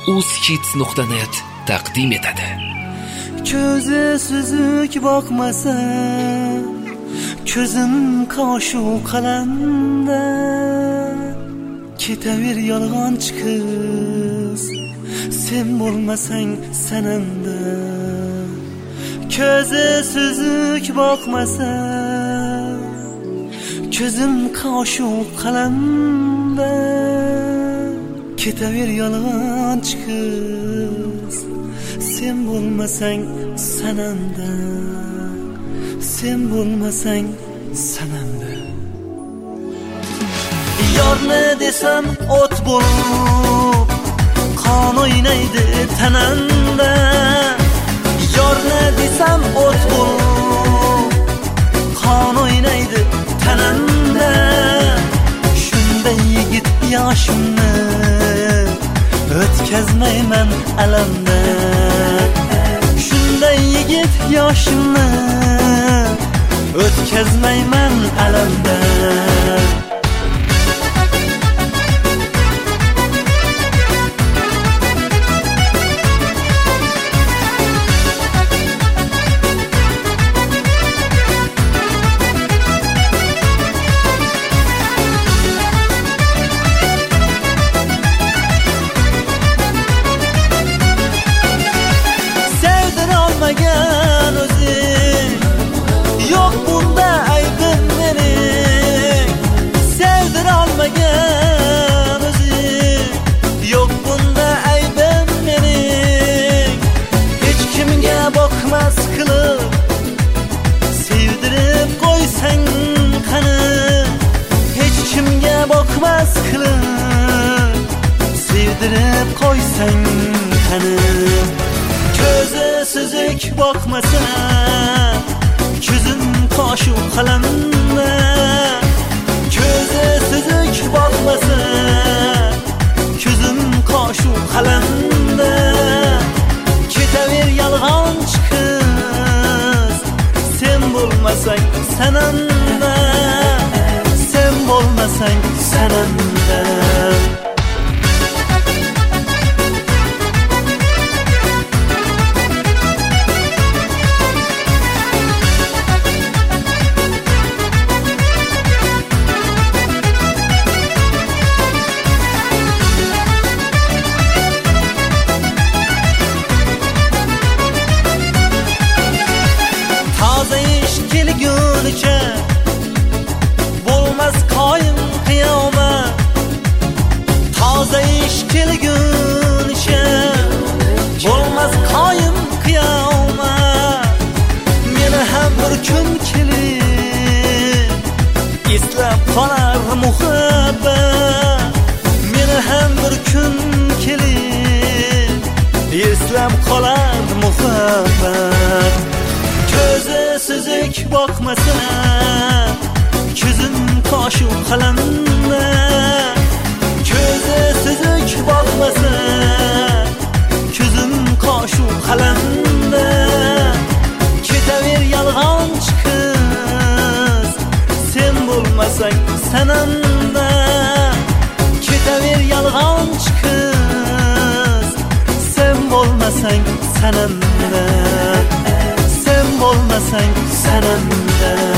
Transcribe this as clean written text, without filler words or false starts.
uzkids.net taqdim etadi. Ko'zi suzuk boqmasa, ko'zim qoshu qalamda, ketaver yolg'onchi qiz, sen bo'lmasang sanamda. Ko'zi suzuk boqmasa, ko'zim qoshu qalamda, ketaver yolg'onchi qiz, sen bo'lmasang sanamda, sen bo'lmasang sanamda. Yorni desam o't bo'lib, qon o'ynaydi tanamda. Yorni desam o't bo'lib, qon o'ynaydi tanamda. Shunday yigit yoshimni o'tkazmayman alamda. Shunday yigit yoshimni o'tkazmayman alamda. Yok bunda aybim mening, sevdirolmagan o'zing. Yok bunda aybim mening, hech kimga boqmas qilib sevdirib qo'ysang qani. Hech kimga boqmas qilib sevdirib qo'ysang qani. Ko'zi suzuk boqmasa, ko'zim qoshu qalamda. Ko'zi suzuk boqmasa, ko'zim qoshu qalamda. Ketaver yolg'onchi qiz, sen bo'lmasang sanamda, sen bo'lmasang sanamda. Kelgunicha bo'lmas qoyim qiyomat. Toza ish kelgunicha bo'lmas qoyim qiyomat. Meni ham bir kun kelib eslab qolar muhabbat. Meni ham bir kun kelib eslab qolar muhabbat. Ko'zi suzuk boqmasa, ko'zim qoshu qalamda. Ko'zi suzuk boqmasa, ko'zim qoshu qalamda. Ketaver yolg'onchi qiz, sen bo'lmasang sanamda. Ketaver yolg'onchi qiz, sen bo'lmasang sanamda, sen bo'lmasang sanamda.